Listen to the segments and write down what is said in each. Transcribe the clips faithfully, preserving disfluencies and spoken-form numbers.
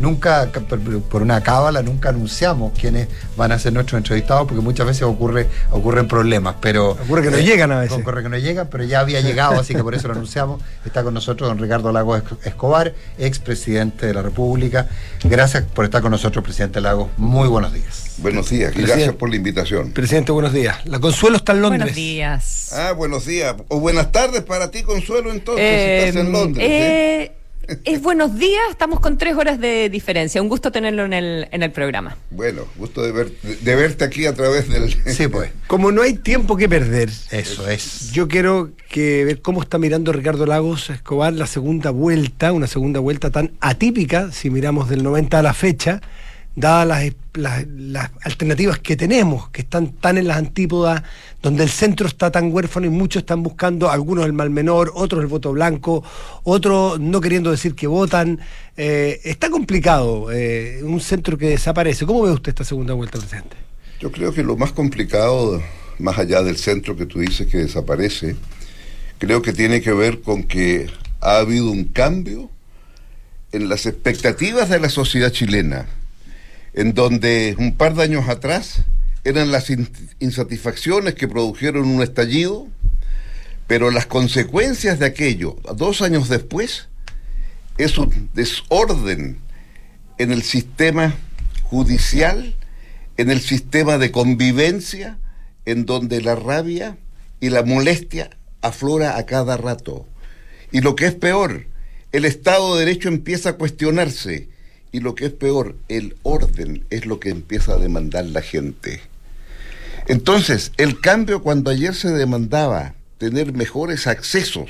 nunca, por una cábala, nunca anunciamos quiénes van a ser nuestros entrevistados, porque muchas veces ocurre, ocurren problemas, pero... Ocurre que no eh, llegan a veces. Ocurre que no llegan, pero ya había llegado, así que por eso lo anunciamos. Está con nosotros don Ricardo Lagos Escobar, expresidente de la República. Gracias por estar con nosotros, presidente Lagos. Muy buenos días. Buenos días, y gracias por la invitación. Presidente, buenos días. La Consuelo está en Londres. Buenos días. Ah, buenos días. O buenas tardes para ti, Consuelo, entonces, eh, si estás en Londres. Eh, ¿eh? Es buenos días, estamos con tres horas de diferencia. Un gusto tenerlo en el, en el programa. Bueno, gusto de, ver, de verte aquí a través del... Sí, pues. Como no hay tiempo que perder. Eso es. Yo quiero que ver cómo está mirando Ricardo Lagos Escobar la segunda vuelta, una segunda vuelta tan atípica, si miramos del noventa a la fecha, dadas las, las, las alternativas que tenemos, que están tan en las antípodas, donde el centro está tan huérfano y muchos están buscando, algunos el mal menor, otros el voto blanco, otros no queriendo decir que votan. Eh, está complicado, eh, un centro que desaparece. ¿Cómo ve usted esta segunda vuelta, presidente? Yo creo que lo más complicado, más allá del centro que tú dices que desaparece, creo que tiene que ver con que ha habido un cambio en las expectativas de la sociedad chilena, en donde un par de años atrás eran las insatisfacciones que produjeron un estallido, pero las consecuencias de aquello, dos años después, es un desorden en el sistema judicial, en el sistema de convivencia, en donde la rabia y la molestia aflora a cada rato. Y lo que es peor, el Estado de Derecho empieza a cuestionarse. Y lo que es peor, el orden es lo que empieza a demandar la gente. Entonces, el cambio cuando ayer se demandaba tener mejores accesos,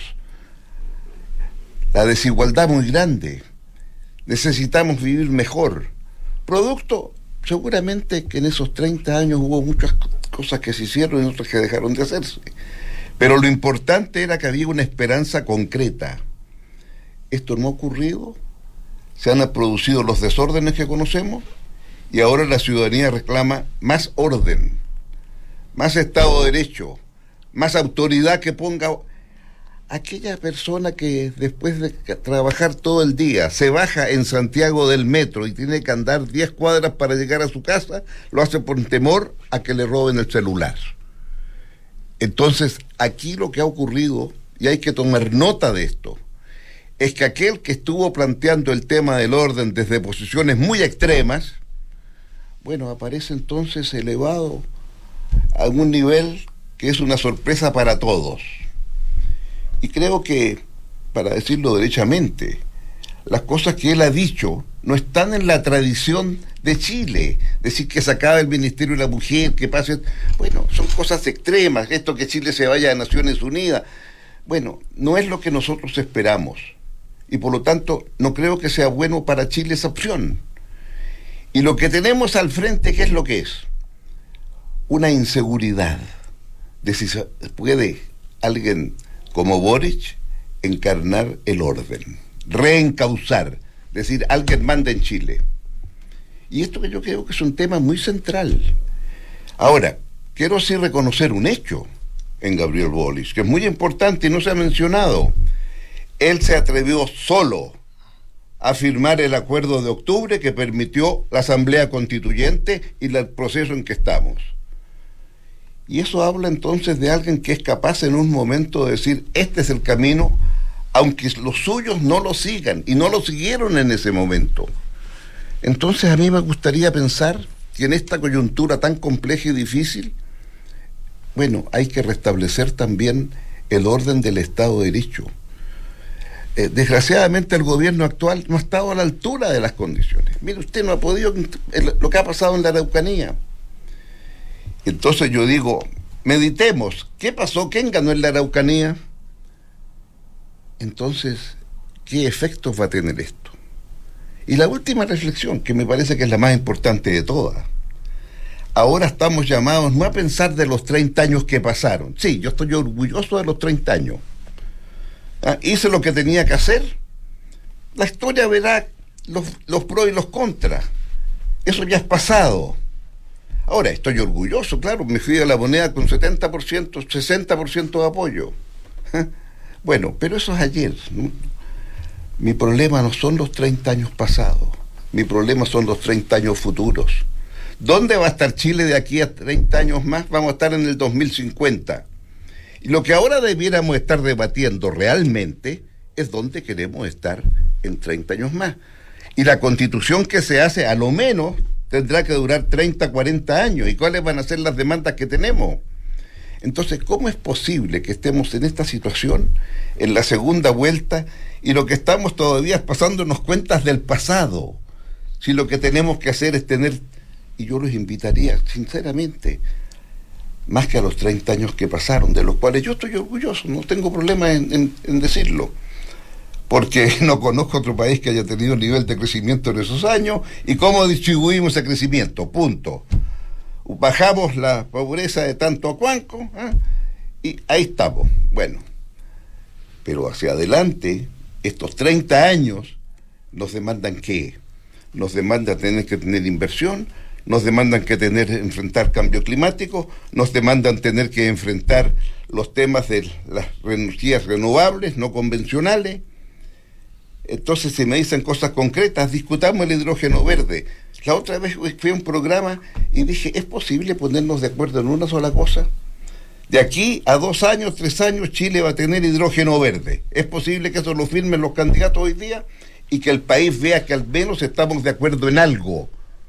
la desigualdad muy grande, necesitamos vivir mejor. Producto, seguramente que en esos treinta años hubo muchas cosas que se hicieron y otras que dejaron de hacerse. Pero lo importante era que había una esperanza concreta. Esto no ha ocurrido. Se han producido los desórdenes que conocemos y ahora la ciudadanía reclama más orden, más Estado de Derecho, más autoridad que ponga... Aquella persona que después de trabajar todo el día se baja en Santiago del metro y tiene que andar diez cuadras para llegar a su casa, lo hace por temor a que le roben el celular. Entonces, aquí lo que ha ocurrido, y hay que tomar nota de esto, es que aquel que estuvo planteando el tema del orden desde posiciones muy extremas, bueno, aparece entonces elevado a un nivel que es una sorpresa para todos. Y creo que, para decirlo derechamente, las cosas que él ha dicho no están en la tradición de Chile. Decir que se acaba el Ministerio de la Mujer, que pase... Bueno, son cosas extremas, esto que Chile se vaya a Naciones Unidas. Bueno, no es lo que nosotros esperamos. Y por lo tanto, no creo que sea bueno para Chile esa opción. Y lo que tenemos al frente, ¿qué es lo que es? Una inseguridad de si puede alguien como Boric encarnar el orden, reencauzar, decir, alguien manda en Chile. Y esto que yo creo que es un tema muy central. Ahora, quiero sí reconocer un hecho en Gabriel Boric, que es muy importante y no se ha mencionado. Él se atrevió solo a firmar el acuerdo de octubre que permitió la Asamblea Constituyente y el proceso en que estamos. Y eso habla entonces de alguien que es capaz en un momento de decir, este es el camino, aunque los suyos no lo sigan, y no lo siguieron en ese momento. Entonces a mí me gustaría pensar que en esta coyuntura tan compleja y difícil, bueno, hay que restablecer también el orden del Estado de Derecho. Eh, desgraciadamente el gobierno actual no ha estado a la altura de las condiciones. Mire, usted no ha podido, lo que ha pasado en la Araucanía. Entonces yo digo, meditemos, ¿qué pasó? ¿Quién ganó en la Araucanía? Entonces, ¿qué efectos va a tener esto? Y la última reflexión, que me parece que es la más importante de todas. Ahora estamos llamados no a pensar de los treinta años que pasaron. Sí, yo estoy orgulloso de los treinta años. Ah, hice lo que tenía que hacer. La historia verá los, los pros y los contras. Eso ya es pasado. Ahora, estoy orgulloso, claro, me fui a la moneda con setenta por ciento, sesenta por ciento de apoyo. Bueno, pero eso es ayer, ¿no? Mi problema no son los treinta años pasados. Mi problema son los treinta años futuros. ¿Dónde va a estar Chile de aquí a treinta años más? Vamos a estar en el dos mil cincuenta. Y lo que ahora debiéramos estar debatiendo realmente es dónde queremos estar en treinta años más. Y la constitución que se hace, a lo menos, tendrá que durar treinta, cuarenta años. ¿Y cuáles van a ser las demandas que tenemos? Entonces, ¿cómo es posible que estemos en esta situación, en la segunda vuelta, y lo que estamos todavía es pasándonos cuentas del pasado? Si lo que tenemos que hacer es tener, y yo los invitaría, sinceramente, más que a los treinta años que pasaron, de los cuales yo estoy orgulloso, no tengo problema en, en, en decirlo, porque no conozco otro país que haya tenido nivel de crecimiento en esos años, y cómo distribuimos ese crecimiento, punto. Bajamos la pobreza de tanto a cuanco, ¿eh? Y ahí estamos. Bueno, pero hacia adelante, estos treinta años nos demandan ¿qué? Nos demandan tener que tener inversión, nos demandan que tener enfrentar cambio climático, nos demandan tener que enfrentar los temas de las energías renovables, no convencionales. Entonces, si me dicen cosas concretas, discutamos el hidrógeno verde. La otra vez fui a un programa y dije, ¿es posible ponernos de acuerdo en una sola cosa? De aquí a dos años, tres años, Chile va a tener hidrógeno verde. ¿Es posible que eso lo firmen los candidatos hoy día? Y que el país vea que al menos estamos de acuerdo en algo.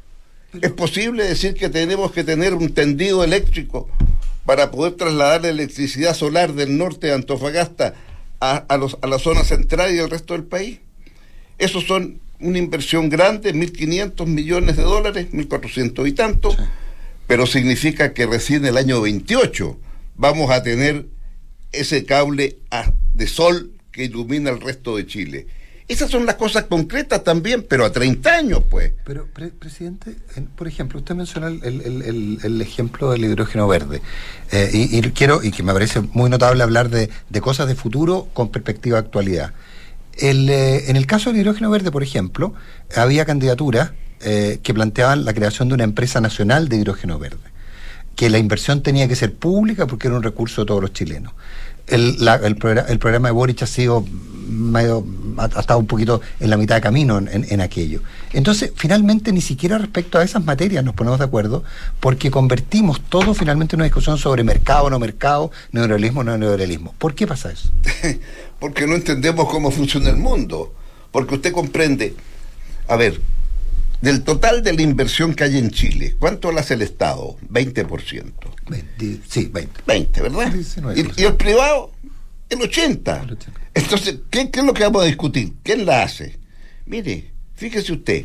¿Es posible decir que tenemos que tener un tendido eléctrico para poder trasladar la electricidad solar del norte de Antofagasta a, a, los, a la zona central y al resto del país? Esos son una inversión grande, mil quinientos millones de dólares, mil cuatrocientos y tanto, sí. Pero significa que recién el año veintiocho vamos a tener ese cable a, de sol que ilumina el resto de Chile. Esas son las cosas concretas también, pero a treinta años, pues. Pero, pre presidente, en, por ejemplo, usted menciona el, el, el, el ejemplo del hidrógeno verde, eh, y, y quiero, y que me parece muy notable hablar de, de cosas de futuro con perspectiva de actualidad. El, eh, en el caso del hidrógeno verde, por ejemplo, había candidaturas eh, que planteaban la creación de una empresa nacional de hidrógeno verde, que la inversión tenía que ser pública porque era un recurso de todos los chilenos. El, la, el, programa, el programa de Boric ha sido medio, ha, ha estado un poquito en la mitad de camino en, en, en aquello. Entonces, finalmente, ni siquiera respecto a esas materias nos ponemos de acuerdo, porque convertimos todo finalmente en una discusión sobre mercado, no mercado, neoliberalismo, no neoliberalismo. ¿Por qué pasa eso? Porque no entendemos cómo funciona el mundo. Porque usted comprende, a ver, del total de la inversión que hay en Chile, ¿cuánto la hace el Estado? veinte por ciento. veinte, sí, veinte. veinte, ¿verdad? Y, y el privado, el ochenta por ciento. Entonces, ¿qué, ¿qué es lo que vamos a discutir? ¿Quién la hace? Mire, fíjese usted,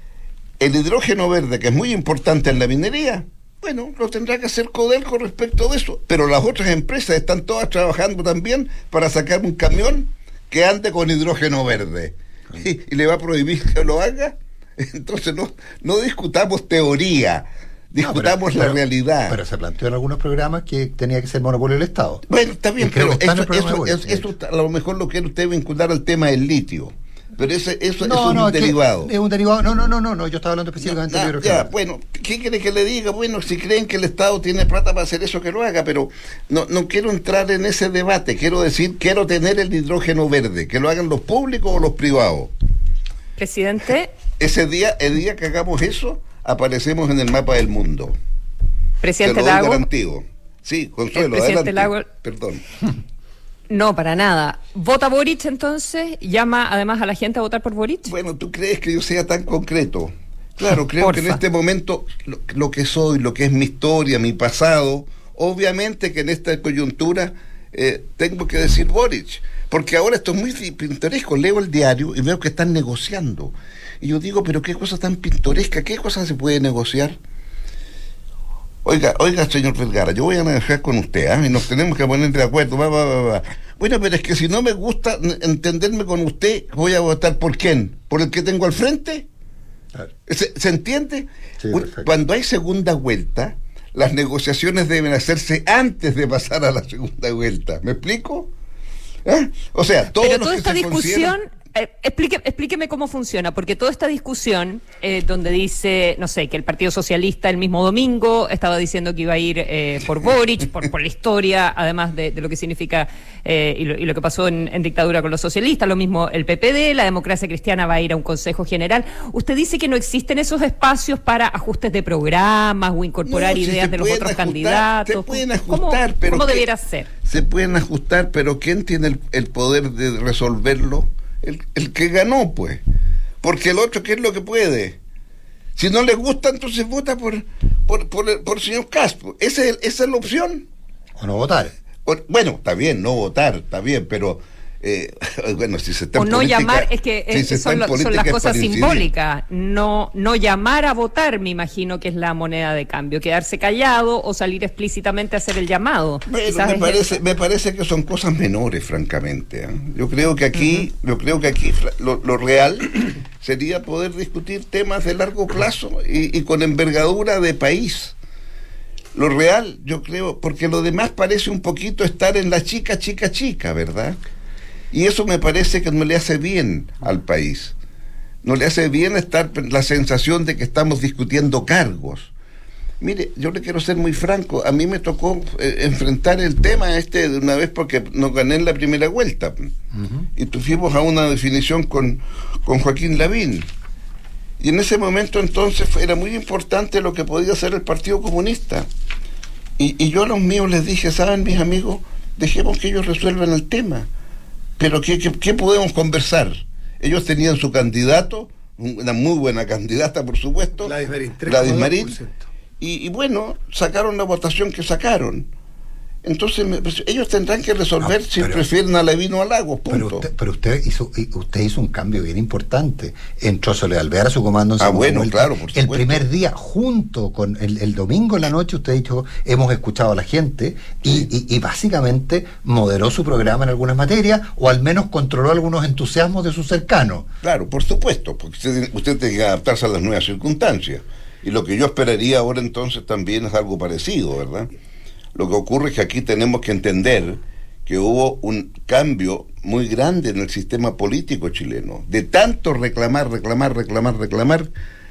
el hidrógeno verde, que es muy importante en la minería, bueno, lo tendrá que hacer Codelco respecto de eso, pero las otras empresas están todas trabajando también para sacar un camión que ande con hidrógeno verde. Y, y le va a prohibir que lo haga. Entonces no, no discutamos teoría, discutamos no, pero, la pero, realidad. Pero se planteó en algunos programas que tenía que ser monopolio del Estado. Bueno, está bien, pero eso, eso, eso, eso a lo mejor lo quiere usted vincular al tema del litio. Pero ese, eso, no, eso no, es un derivado. Es un derivado. No, no, no, no, no. Yo estaba hablando específicamente no, de hidrógeno. Ya, bueno, ¿qué quiere que le diga? Bueno, si creen que el Estado tiene plata para hacer eso, que lo haga, pero no, no quiero entrar en ese debate. Quiero decir, quiero tener el hidrógeno verde, que lo hagan los públicos o los privados. Presidente. Ese día, el día que hagamos eso, aparecemos en el mapa del mundo. Presidente Lago. Garantido. Sí, Consuelo, adelante. Lago... Perdón. No, para nada. ¿Vota Boric entonces? ¿Llama además a la gente a votar por Boric? Bueno, ¿tú crees que yo sea tan concreto? Claro, creo Porfa. que en este momento lo, lo que soy, lo que es mi historia, mi pasado, obviamente que en esta coyuntura eh, tengo que decir Boric, porque ahora esto es muy pintoresco. Leo el diario y veo que están negociando. Y yo digo, pero qué cosa tan pintoresca, qué cosa se puede negociar. Oiga, oiga, señor Vergara, yo voy a negociar con usted, ¿eh? Y nos tenemos que poner de acuerdo, va, va, va, va. Bueno, pero es que si no me gusta entenderme con usted, voy a votar ¿por quién? ¿Por el que tengo al frente? Claro. ¿Se, ¿Se entiende? Sí, cuando hay segunda vuelta, las negociaciones deben hacerse antes de pasar a la segunda vuelta. ¿Me explico? ¿Eh? O sea, todo pero toda esta discusión Eh, explique, explíqueme cómo funciona, porque toda esta discusión eh, donde dice, no sé, que el Partido Socialista el mismo domingo estaba diciendo que iba a ir eh, por Boric, por, por la historia, además de, de lo que significa eh, y, lo, y lo que pasó en, en dictadura con los socialistas, lo mismo el P P D, la Democracia Cristiana va a ir a un Consejo General. Usted dice que no existen esos espacios para ajustes de programas o incorporar No, si ideas se de los otros ajustar, candidatos. Se pueden ¿Cómo, ajustar, pero ¿cómo ¿qué? debiera ser? Se pueden ajustar, pero ¿quién tiene el, el poder de resolverlo? El, el que ganó, pues. Porque el otro, ¿qué es lo que puede? Si no le gusta, entonces vota por por, por, el, por el señor Caspo. ¿Esa es, esa es la opción? O no votar. O, bueno, está bien, no votar, está bien, pero... Eh, bueno, si se está o en no política, llamar, es que si eh, se son, está en lo- son las política es cosas para incidir. simbólicas, no no llamar a votar, me imagino que es la moneda de cambio, quedarse callado o salir explícitamente a hacer el llamado. Bueno, Quizás me es parece, eso. me parece que son cosas menores, francamente. ¿eh? Yo creo que aquí, uh-huh. yo creo que aquí lo, lo real sería poder discutir temas de largo plazo y, y con envergadura de país. Lo real, yo creo, porque lo demás parece un poquito estar en la chica, chica, chica, ¿verdad? Y eso me parece que no le hace bien al país. No le hace bien estar la sensación de que estamos discutiendo cargos. Mire, yo le quiero ser muy franco, a mí me tocó eh, enfrentar el tema este de una vez porque nos gané en la primera vuelta. Uh-huh. Y fuimos a una definición con, con Joaquín Lavín. Y en ese momento entonces era muy importante lo que podía hacer el Partido Comunista. Y, y yo a los míos les dije, ¿saben, mis amigos? Dejemos que ellos resuelvan el tema. Pero ¿qué, qué, qué podemos conversar? Ellos tenían su candidato, una muy buena candidata, por supuesto, Gladys Marín, Gladys Marín, y, y bueno, sacaron la votación que sacaron. Entonces me, pues, ellos tendrán que resolver no, si pero, prefieren a Lavín o a Lagos, punto. Pero usted, pero usted hizo usted hizo un cambio bien importante. Entró Soledad Alvear a su comando en Ah, bueno, vuelta. claro, por supuesto. El primer día, junto con el, el domingo en la noche, usted ha dicho, hemos escuchado a la gente y, sí. y, y básicamente moderó su programa en algunas materias, o al menos controló algunos entusiasmos de sus cercanos. Claro, por supuesto, porque usted, usted tiene que adaptarse a las nuevas circunstancias. Y lo que yo esperaría ahora entonces también es algo parecido, ¿verdad? Lo que ocurre es que aquí tenemos que entender que hubo un cambio muy grande en el sistema político chileno. De tanto reclamar, reclamar, reclamar, reclamar,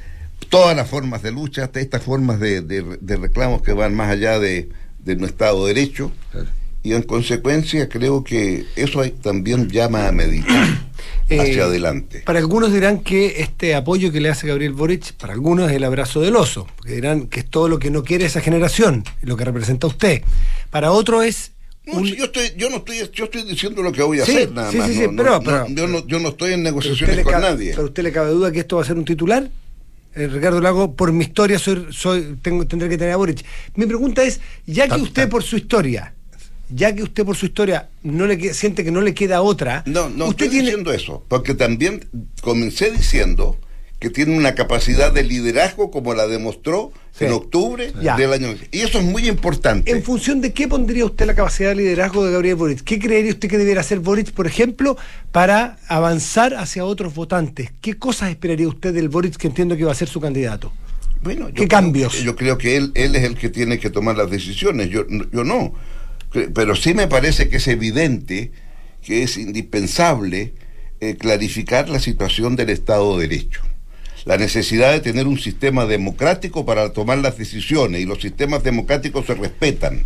todas las formas de lucha, hasta estas formas de, de, de reclamos que van más allá de, de nuestro Estado de Derecho. Claro. Y en consecuencia creo que eso hay, también llama a meditar hacia eh, adelante. Para algunos dirán que este apoyo que le hace Gabriel Boric, para algunos es el abrazo del oso, porque dirán que es todo lo que no quiere esa generación, lo que representa usted. Para otros es... No, si yo estoy, yo no estoy, yo estoy diciendo lo que voy a sí, hacer, nada sí, más. Sí, sí, no, pero, no, pero, no, yo, no, yo no estoy en negociaciones con cabe, nadie. ¿Pero a usted le cabe duda que esto va a ser un titular? Eh, Ricardo Lago, por mi historia soy, soy tengo, tendré que tener a Boric. Mi pregunta es, ya que usted por su historia... ya que usted por su historia no le siente que no le queda otra. No, no usted estoy tiene... diciendo eso, porque también comencé diciendo que tiene una capacidad de liderazgo como la demostró sí. en octubre ya. del año. Y eso es muy importante. ¿En función de qué pondría usted la capacidad de liderazgo de Gabriel Boric? ¿Qué creería usted que debiera hacer Boric, por ejemplo, para avanzar hacia otros votantes? ¿Qué cosas esperaría usted del Boric, que entiendo que va a ser su candidato? Bueno, ¿Qué creo, cambios? Yo creo que él, él es el que tiene que tomar las decisiones, yo, yo no. Pero sí me parece que es evidente que es indispensable eh, clarificar la situación del Estado de Derecho. La necesidad de tener un sistema democrático para tomar las decisiones, y los sistemas democráticos se respetan.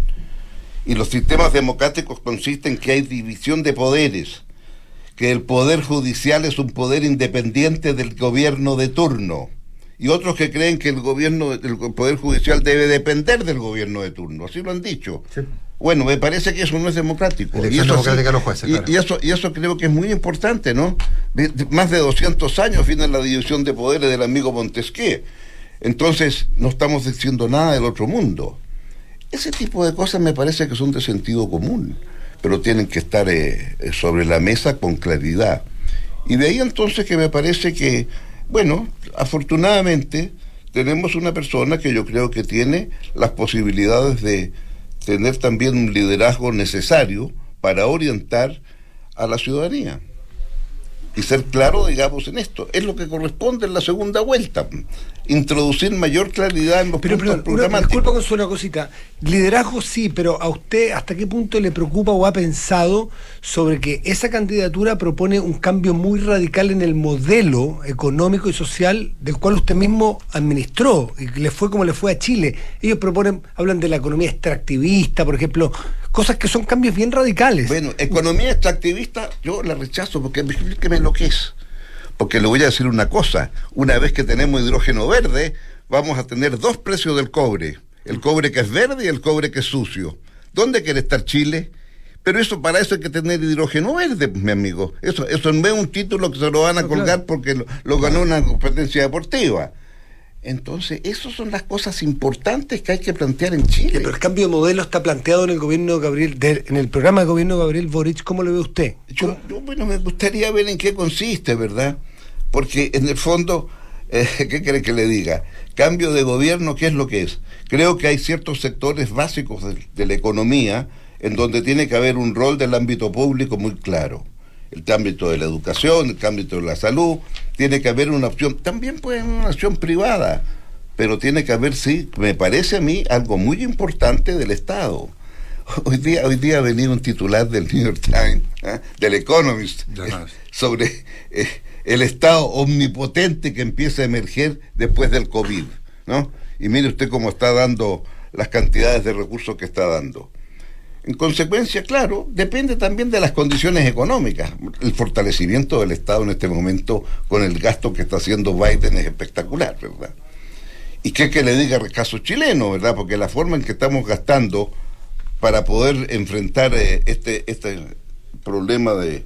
Y los sistemas democráticos consisten en que hay división de poderes, que el poder judicial es un poder independiente del gobierno de turno, y otros que creen que el gobierno, el poder judicial debe depender del gobierno de turno, así lo han dicho. Sí. Bueno, me parece que eso no es democrático. Y eso, democrática sí, los jueces, y, claro. y, eso, y eso creo que es muy importante, ¿no? De, de, más de doscientos años viene la división de poderes del amigo Montesquieu. Entonces, no estamos diciendo nada del otro mundo. Ese tipo de cosas me parece que son de sentido común, pero tienen que estar eh, sobre la mesa con claridad. Y de ahí entonces que me parece que, bueno, afortunadamente tenemos una persona que yo creo que tiene las posibilidades de tener también un liderazgo necesario para orientar a la ciudadanía y ser claro, digamos, en esto. Es lo que corresponde en la segunda vuelta, introducir mayor claridad en los pero, puntos pero, programáticos. Disculpa, con una cosita, Liderazgo sí, pero a usted, ¿hasta qué punto le preocupa o ha pensado sobre que esa candidatura propone un cambio muy radical en el modelo económico y social del cual usted mismo administró y le fue como le fue a Chile? Ellos proponen, hablan de la economía extractivista, por ejemplo, cosas que son cambios bien radicales. Bueno, economía extractivista yo la rechazo porque explíqueme lo que es. Porque le voy a decir una cosa, una vez que tenemos hidrógeno verde, vamos a tener dos precios del cobre. El cobre que es verde y el cobre que es sucio. ¿Dónde quiere estar Chile? Pero eso, para eso hay que tener hidrógeno verde, mi amigo. Eso, eso no es un título que se lo van a colgar porque lo, lo ganó una competencia deportiva. Entonces, esas son las cosas importantes que hay que plantear en Chile. Pero el cambio de modelo está planteado en el gobierno de Gabriel, de, en el programa de gobierno de Gabriel Boric. ¿Cómo lo ve usted? Yo, yo, bueno, me gustaría ver en qué consiste, ¿verdad? Porque en el fondo, eh, ¿qué quiere que le diga? Cambio de gobierno, ¿qué es lo que es? Creo que hay ciertos sectores básicos de, de la economía en donde tiene que haber un rol del ámbito público muy claro. El ámbito de la educación, el ámbito de la salud, tiene que haber una opción, también puede haber una opción privada, pero tiene que haber, sí, me parece a mí, algo muy importante del Estado. Hoy día, hoy día ha venido un titular del New York Times, ¿eh? del Economist, eh, sobre eh, el Estado omnipotente que empieza a emerger después del COVID, ¿no? Y mire usted cómo está dando las cantidades de recursos que está dando. En consecuencia, claro, depende también de las condiciones económicas. El fortalecimiento del Estado en este momento con el gasto que está haciendo Biden es espectacular, ¿verdad? Y qué que le diga el caso chileno, ¿verdad? Porque la forma en que estamos gastando para poder enfrentar eh, este, este problema de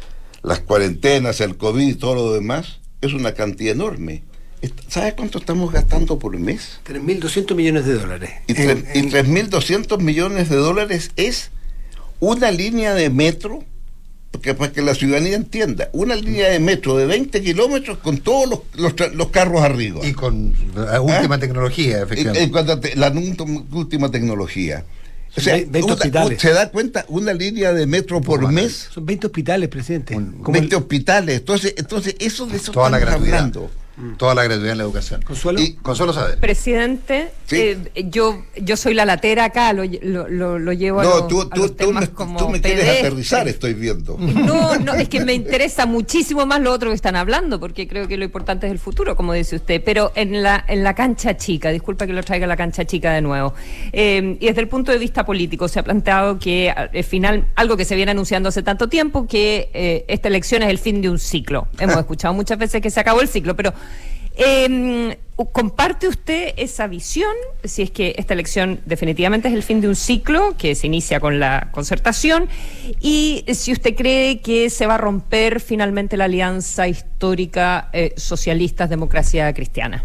las cuarentenas, el COVID y todo lo demás, es una cantidad enorme. ¿Sabe cuánto estamos gastando por mes? tres mil doscientos millones de dólares. Y, tre- en, y tres mil doscientos millones de dólares es una línea de metro, porque para que la ciudadanía entienda, una línea de metro de veinte kilómetros con todos los, los, tra- los carros arriba. Y con la última ¿Ah? tecnología, efectivamente. En, en cuanto a te, la última tecnología. O sea, veinte una, hospitales. ¿se da cuenta? Una línea de metro por Bueno, mes. Son veinte hospitales, presidente. Un, veinte el... hospitales. Entonces, entonces eso de eso toda estamos la gratuidad. hablando. Toda la gratuidad en la educación. Consuelo. Y Consuelo sabe. Presidente, ¿Sí? eh, yo yo soy la latera acá, lo, lo, lo, lo llevo no, a, lo, tú, a tú, los tú temas me, como tú me quieres pedestres. aterrizar, estoy viendo. No, no, es que me interesa muchísimo más lo otro que están hablando, porque creo que lo importante es el futuro, como dice usted. Pero en la en la cancha chica, disculpa que lo traiga a la cancha chica de nuevo, eh, y desde el punto de vista político se ha planteado que al final, algo que se viene anunciando hace tanto tiempo, que eh, esta elección es el fin de un ciclo. Hemos escuchado muchas veces que se acabó el ciclo, pero Eh, ¿comparte usted esa visión? Si es que esta elección definitivamente es el fin de un ciclo que se inicia con la concertación, y si usted cree que se va a romper finalmente la alianza histórica eh, socialistas democracia cristiana.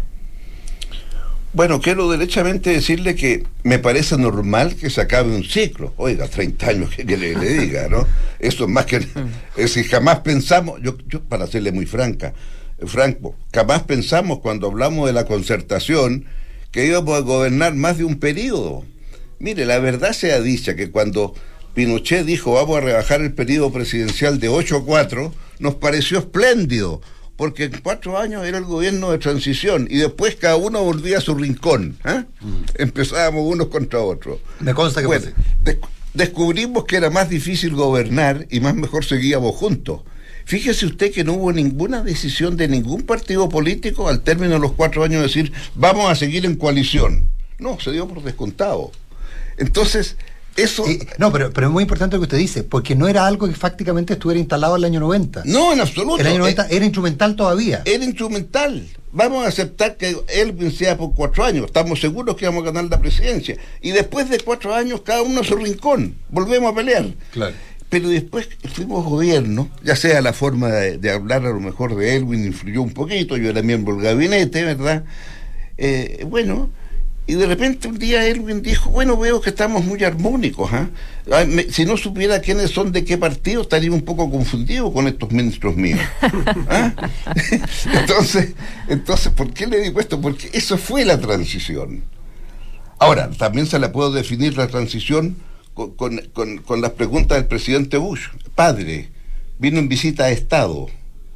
Bueno, quiero derechamente decirle que me parece normal que se acabe un ciclo. Oiga, treinta años, ¿qué quiere que le diga, no? Eso es más que... Es decir, jamás pensamos, yo, yo para serle muy franca, Franco, jamás pensamos cuando hablamos de la concertación que íbamos a gobernar más de un periodo. Mire, la verdad sea dicha que cuando Pinochet dijo vamos a rebajar el periodo presidencial de ocho a cuatro, nos pareció espléndido, porque en cuatro años era el gobierno de transición y después cada uno volvía a su rincón, ¿eh? Mm. Empezábamos unos contra otros. Me consta que bueno, des- descubrimos que era más difícil gobernar y más mejor seguíamos juntos. Fíjese usted que no hubo ninguna decisión de ningún partido político al término de los cuatro años de decir vamos a seguir en coalición. No, se dio por descontado. Entonces, eso... Y, no, pero, pero es muy importante lo que usted dice, porque no era algo que fácticamente estuviera instalado en el año noventa. No, en absoluto. El año noventa eh, era instrumental todavía. Era instrumental. Vamos a aceptar que Elwin sea por cuatro años. Estamos seguros que vamos a ganar la presidencia. Y después de cuatro años, cada uno a su rincón. Volvemos a pelear. Claro. Pero después fuimos gobierno, ya sea la forma de, de hablar a lo mejor de Elwin influyó un poquito, yo era miembro del gabinete, ¿verdad? Eh, bueno, y de repente un día Elwin dijo, bueno, veo que estamos muy armónicos, ¿eh? Ay, me, si no supiera quiénes son de qué partido, estaría un poco confundido con estos ministros míos. ¿Eh? entonces, entonces, ¿por qué le digo esto? Porque eso fue la transición. Ahora, también se la puedo definir la transición Con, con, con, con las preguntas del presidente Bush. Padre, vino en visita a Estado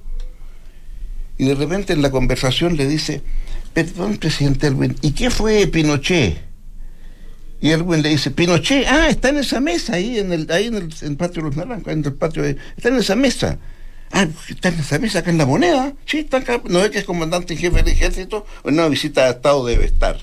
y de repente en la conversación le dice, perdón, presidente Elwin, ¿y qué fue Pinochet? Y el güey le dice, Pinochet, ah, está en esa mesa, ahí en el, ahí en el, en el patio de los Naranjos, en el patio de, está en esa mesa. Ah, está en esa mesa acá en La Moneda. Sí, está acá, no es que es comandante en jefe del ejército, en una visita de Estado debe estar.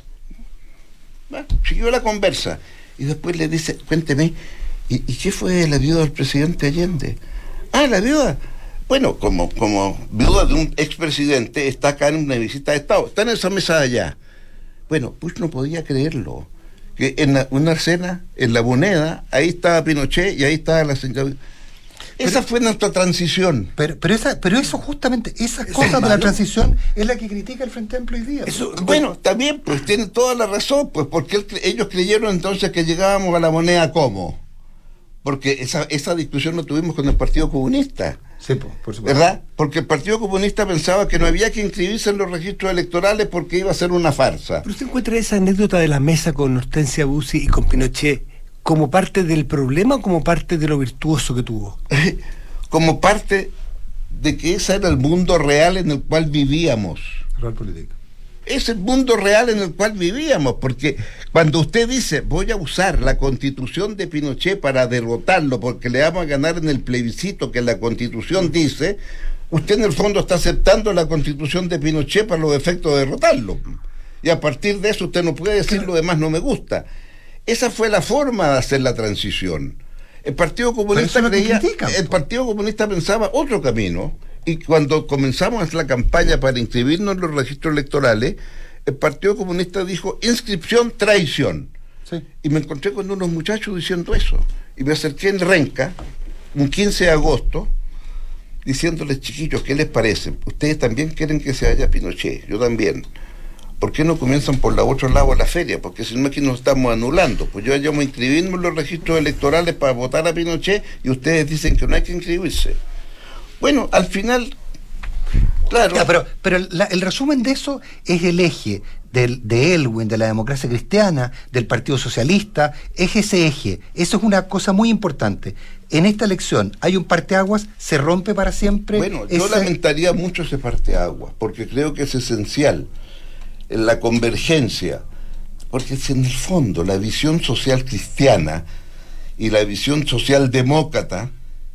Bueno, siguió la conversa. Y después le dice, cuénteme, ¿y, y qué fue de la viuda del presidente Allende? Ah, la viuda. Bueno, como, como viuda de un expresidente, está acá en una visita de Estado, está en esa mesa de allá. Bueno, pues no podía creerlo. Que en la, una cena, en La Moneda, ahí estaba Pinochet y ahí estaba la señora. Esa pero, fue nuestra transición. Pero, pero, esa, pero eso justamente, esas cosas de la transición es la que critica el Frente Amplio hoy día. Eso, bueno, también, pues tiene toda la razón, pues porque él, ellos creyeron entonces que llegábamos a la moneda ¿cómo? Porque esa, esa discusión la tuvimos con el Partido Comunista. Sí, por, por supuesto. ¿Verdad? Porque el Partido Comunista pensaba que no había que inscribirse en los registros electorales porque iba a ser una farsa. ¿Pero usted encuentra esa anécdota de la mesa con Hortensia Bussi y con Pinochet como parte del problema o como parte de lo virtuoso que tuvo? Como parte de que ese era el mundo real en el cual vivíamos. Real político. Es el mundo real en el cual vivíamos, porque cuando usted dice voy a usar la constitución de Pinochet para derrotarlo porque le vamos a ganar en el plebiscito que la constitución dice, usted en el fondo está aceptando la constitución de Pinochet para los efectos de derrotarlo, y a partir de eso usted no puede decir lo demás no me gusta. Esa fue la forma de hacer la transición. El Partido Comunista creía, el Partido Comunista pensaba otro camino. Y cuando comenzamos la campaña para inscribirnos en los registros electorales, el Partido Comunista dijo inscripción, traición. Sí. Y me encontré con unos muchachos diciendo eso. Y me acerqué en Renca, un quince de agosto, diciéndoles, chiquillos, ¿qué les parece? Ustedes también quieren que se vaya Pinochet, yo también. ¿Por qué no comienzan por el otro lado de la feria? Porque si no aquí nos estamos anulando. Pues yo vayamos a inscribirnos en los registros electorales para votar a Pinochet y ustedes dicen que no hay que inscribirse. Bueno, al final, claro. Ya, pero pero la, el resumen de eso es el eje del, de Elwin, de la democracia cristiana, del Partido Socialista, es ese eje. Eso es una cosa muy importante. En esta elección hay un parteaguas, se rompe para siempre. Bueno, yo ese... lamentaría mucho ese parteaguas, porque creo que es esencial en la convergencia, porque es en el fondo la visión social cristiana y la visión social demócrata.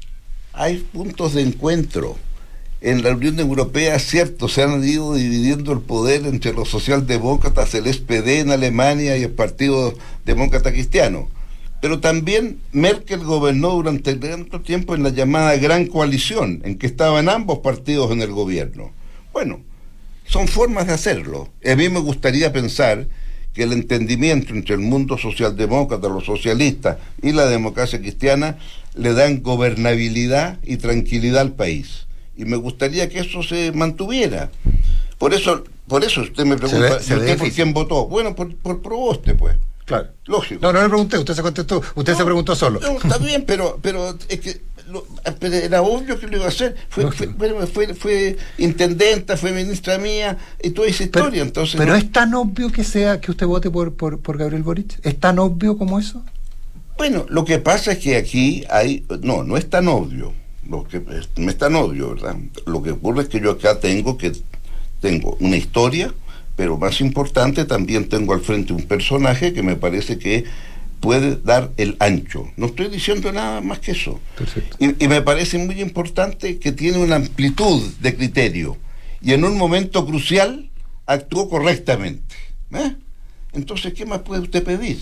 Hay puntos de encuentro. En la Unión Europea, cierto, se han ido dividiendo el poder entre los socialdemócratas, el S P D en Alemania y el Partido Demócrata Cristiano. Pero también Merkel gobernó durante tanto tiempo en la llamada Gran Coalición, en que estaban ambos partidos en el gobierno. Bueno, son formas de hacerlo. A mí me gustaría pensar que el entendimiento entre el mundo socialdemócrata, los socialistas y la democracia cristiana le dan gobernabilidad y tranquilidad al país. Y me gustaría que eso se mantuviera. Por eso, por eso usted me pregunta, se ve, se ¿usted por quién votó? Bueno, por, por Proboste, pues. Claro. Lógico. No, no le pregunté, usted se contestó, usted no, se preguntó solo. No, está bien, pero, pero es que lo, pero era obvio que lo iba a hacer. Fue, fue, fue, fue, fue intendenta, fue ministra mía, y toda esa historia. Pero, entonces. Pero no. ¿Es tan obvio que sea que usted vote por, por, por Gabriel Boric? ¿Es tan obvio como eso? Bueno, lo que pasa es que aquí hay, no, no es tan obvio, lo que no es tan obvio, ¿verdad? Lo que ocurre es que yo acá tengo que tengo una historia, pero más importante también tengo al frente un personaje que me parece que puede dar el ancho. No estoy diciendo nada más que eso. Perfecto. Y, y me parece muy importante que tiene una amplitud de criterio y en un momento crucial actuó correctamente. ¿Eh? Entonces, ¿qué más puede usted pedir?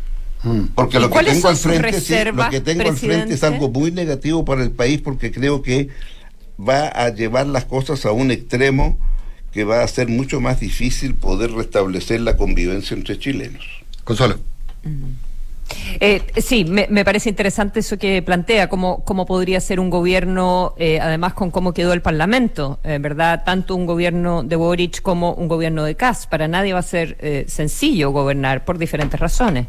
Porque lo que tengo al frente, sí, lo que tengo al frente es algo muy negativo para el país, porque creo que va a llevar las cosas a un extremo que va a ser mucho más difícil poder restablecer la convivencia entre chilenos. Consuelo. Eh, sí, me, me parece interesante eso que plantea, cómo, cómo podría ser un gobierno, eh, además con cómo quedó el Parlamento, eh, ¿verdad? Tanto un gobierno de Boric como un gobierno de Kast. Para nadie va a ser eh, sencillo gobernar por diferentes razones.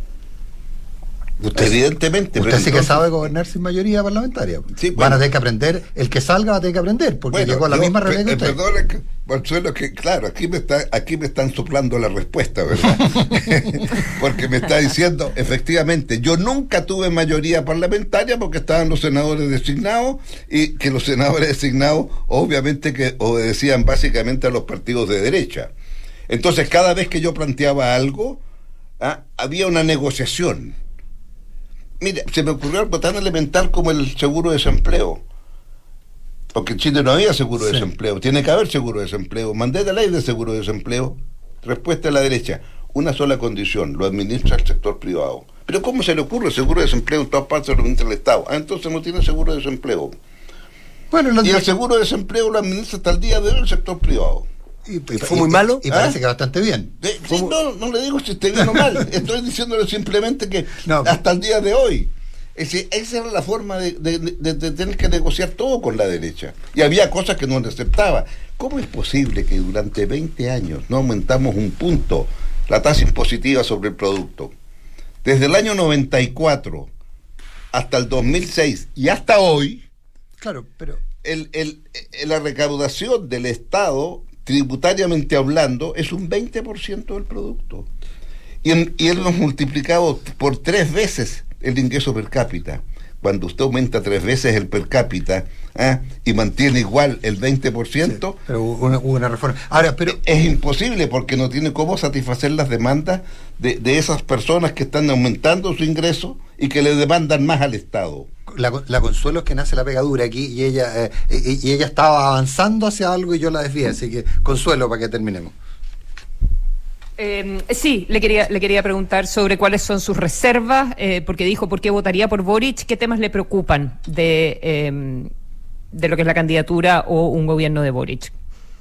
Usted, Evidentemente. Usted sí que sabe gobernar sin mayoría parlamentaria. Sí, bueno. Van a tener que aprender, el que salga va a tener que aprender, porque bueno, llegó a la yo, misma realidad que usted. Perdón, que, Consuelo, que claro, aquí me está, aquí me están soplando la respuesta, ¿verdad? Porque me está diciendo, efectivamente, yo nunca tuve mayoría parlamentaria porque estaban los senadores designados, y que los senadores designados, obviamente, que obedecían básicamente a los partidos de derecha. Entonces, cada vez que yo planteaba algo, ¿ah? Había una negociación. Mira, se me ocurrió algo tan elemental como el seguro de desempleo. Porque en Chile no había seguro de sí. desempleo. Tiene que haber seguro de desempleo. Mandé la ley de seguro de desempleo. Respuesta de la derecha. Una sola condición. Lo administra el sector privado. Pero ¿cómo se le ocurre el seguro de desempleo en todas partes lo administra el Estado? Ah, entonces no tiene seguro de desempleo. Bueno, y el seguro de desempleo lo administra hasta el día de hoy el sector privado. ¿Y, y fue muy malo? Y, y parece ¿Ah? que bastante bien. De, sí, no, no le digo si esté bien o mal. Estoy diciéndole simplemente que no. hasta el día de hoy. Es decir, esa era la forma de, de, de, de tener que negociar todo con la derecha. Y había cosas que no aceptaba. ¿Cómo es posible que durante veinte años no aumentamos un punto la tasa impositiva sobre el producto? Desde el año noventa y cuatro hasta el dos mil seis y hasta hoy, claro, pero el, el, el, la recaudación del Estado, tributariamente hablando, es un veinte por ciento del producto. Y, en, y él nos multiplicado por tres veces el ingreso per cápita. Cuando usted aumenta tres veces el per cápita ¿eh? y mantiene igual el veinte por ciento, sí, pero hubo una, hubo una reforma. Ahora, pero es imposible porque no tiene cómo satisfacer las demandas de, de esas personas que están aumentando su ingreso y que le demandan más al Estado. La, la Consuelo es que nace la pegadura aquí y ella eh, y, y ella estaba avanzando hacia algo y yo la desvié, así que Consuelo, para que terminemos. Eh, sí, le quería, le quería preguntar sobre cuáles son sus reservas, eh, porque dijo por qué votaría por Boric, qué temas le preocupan de, eh, de lo que es la candidatura o un gobierno de Boric.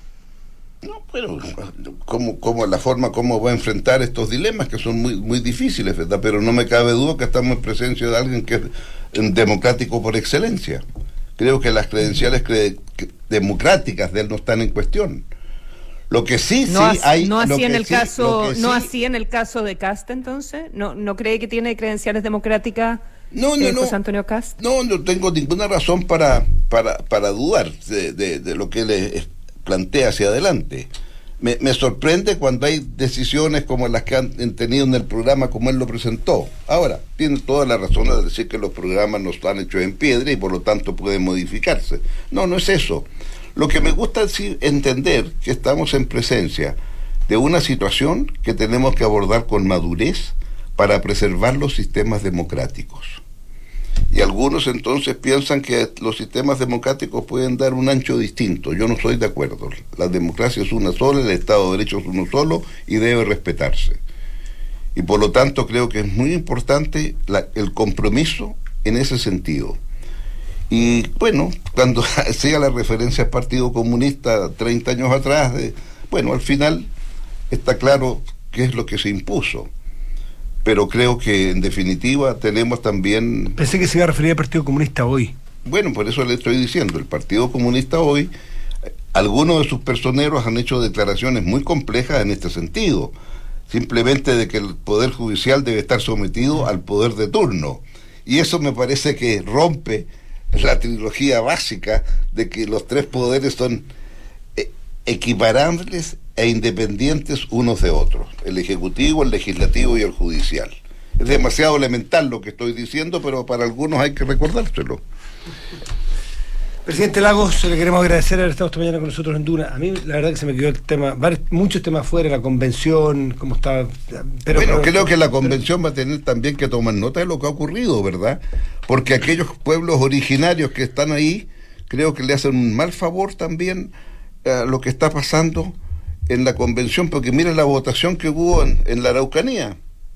No, pero como, como la forma como va a enfrentar estos dilemas que son muy, muy difíciles, ¿verdad? Pero no me cabe duda que estamos en presencia de alguien que es democrático por excelencia. Creo que las credenciales cre democráticas de él no están en cuestión. Lo que sí, no sí así, hay... No así en el sí, caso, sí, no así en el caso de Cast, entonces, no, no cree que tiene credenciales democráticas. No, no, eh, no. José Antonio Cast. No, no tengo ninguna razón para para para dudar de, de, de lo que le plantea hacia adelante. Me, me sorprende cuando hay decisiones como las que han tenido en el programa como él lo presentó. Ahora, tiene toda la razón de decir que los programas no están hechos en piedra y por lo tanto pueden modificarse. No, no es eso. Lo que me gusta es entender que estamos en presencia de una situación que tenemos que abordar con madurez para preservar los sistemas democráticos. Y algunos entonces piensan que los sistemas democráticos pueden dar un ancho distinto. Yo no estoy de acuerdo. La democracia es una sola, el Estado de Derecho es uno solo y debe respetarse. Y por lo tanto creo que es muy importante la, el compromiso en ese sentido. Y bueno, cuando hacía la referencia al Partido Comunista treinta años atrás, de, bueno, al final está claro qué es lo que se impuso. Pero creo que en definitiva tenemos también... Pensé que se iba a referir al Partido Comunista hoy. Bueno, por eso le estoy diciendo, el Partido Comunista hoy, algunos de sus personeros han hecho declaraciones muy complejas en este sentido, simplemente de que el Poder Judicial debe estar sometido al poder de turno. Y eso me parece que rompe la trilogía básica de que los tres poderes son eh, equiparables e independientes unos de otros, el ejecutivo, el legislativo y el judicial. Es demasiado elemental lo que estoy diciendo, pero para algunos hay que recordárselo. Presidente Lagos, le queremos agradecer haber estado esta mañana con nosotros en Duna. A mí la verdad que se me quedó el tema, varios, muchos temas fuera, la convención, cómo está... Pero, bueno, creo que la convención va a tener también que tomar nota de lo que ha ocurrido, ¿verdad? Porque aquellos pueblos originarios que están ahí, creo que le hacen un mal favor también a lo que está pasando en la convención, porque miren la votación que hubo en, en la Araucanía.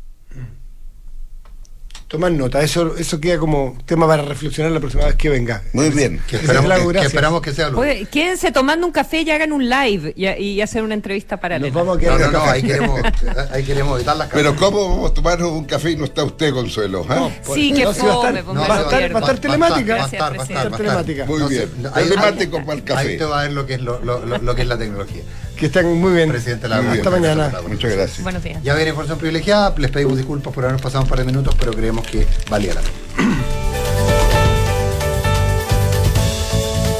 Tomar nota, eso eso queda como tema para reflexionar la próxima vez que venga. Muy bien. Que esperamos que, que, esperamos que sea luego. Oye, quédense tomando un café y hagan un live y, y hacer una entrevista paralela. Nos vamos a quedar no, no, no, ahí queremos, ahí queremos evitar las Pero ¿cómo vamos a tomar un café y no está usted, Consuelo? ¿eh? No, pues, sí, que no, fome, va a estar, no, va a estar, va a estar telemática. Va a estar, va a estar, telemática. Muy no, bien. No, telemático para el café. Ahí te va a ver lo que es lo, lo, lo, lo que es la tecnología. Que estén muy bien. Presidente Lagos. Hasta mañana. Muchas gracias. Buenos días. Ya viene información privilegiada, les pedimos disculpas por habernos pasado un par de minutos, pero creemos que valía la pena.